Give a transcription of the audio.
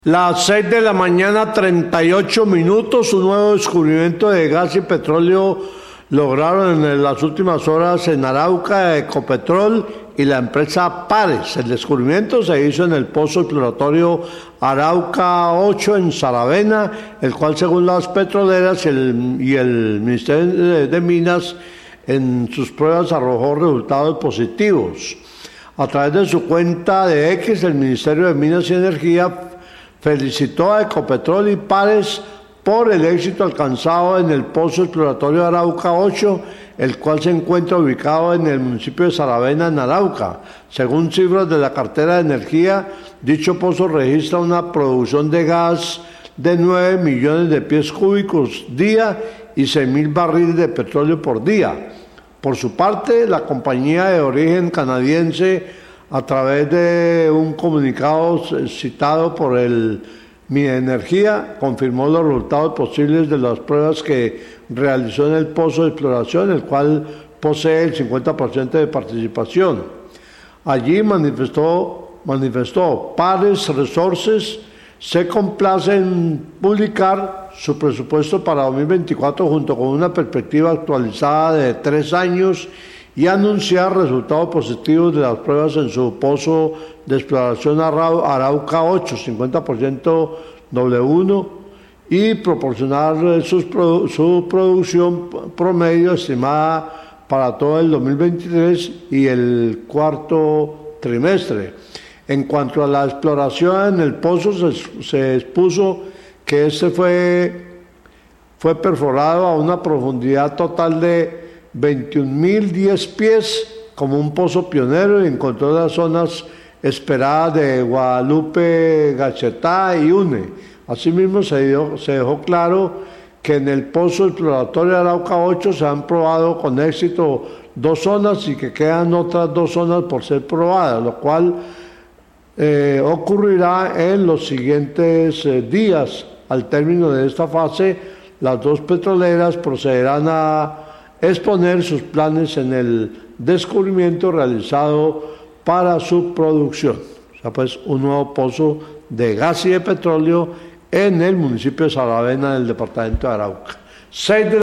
Las 6 de la mañana, 38 minutos, un nuevo descubrimiento de gas y petróleo lograron en las últimas horas en Arauca, Ecopetrol y la empresa Pares. El descubrimiento se hizo en el pozo exploratorio Arauca 8 en Saravena, el cual según las petroleras y el Ministerio de Minas en sus pruebas arrojó resultados positivos. A través de su cuenta de X, el Ministerio de Minas y Energía felicitó a Ecopetrol y Pares por el éxito alcanzado en el pozo exploratorio Arauca 8, el cual se encuentra ubicado en el municipio de Saravena, en Arauca. Según cifras de la cartera de energía, dicho pozo registra una producción de gas de 9 millones de pies cúbicos día y 6.000 barriles de petróleo por día. Por su parte, la compañía de origen canadiense, a través de un comunicado citado por el Minenergía, confirmó los resultados posibles de las pruebas que realizó en el pozo de exploración, el cual posee el 50% de participación. Allí manifestó Pares Resources se complace en publicar su presupuesto para 2024 junto con una perspectiva actualizada de 3 años y anunciar resultados positivos de las pruebas en su pozo de exploración Arauca 8, 50% W1, y proporcionar su producción promedio estimada para todo el 2023 y el cuarto trimestre. En cuanto a la exploración en el pozo, se expuso que este fue perforado a una profundidad total de 21.010 pies como un pozo pionero y encontró las zonas esperadas de Guadalupe, Gachetá y Une. Asimismo, se dejó claro que en el pozo exploratorio Arauca 8 se han probado con éxito 2 zonas y que quedan otras 2 zonas por ser probadas, lo cual ocurrirá en los siguientes días. Al término de esta fase, las 2 petroleras procederán a exponer sus planes en el descubrimiento realizado para su producción. O sea, pues un nuevo pozo de gas y de petróleo en el municipio de Saravena, del departamento de Arauca.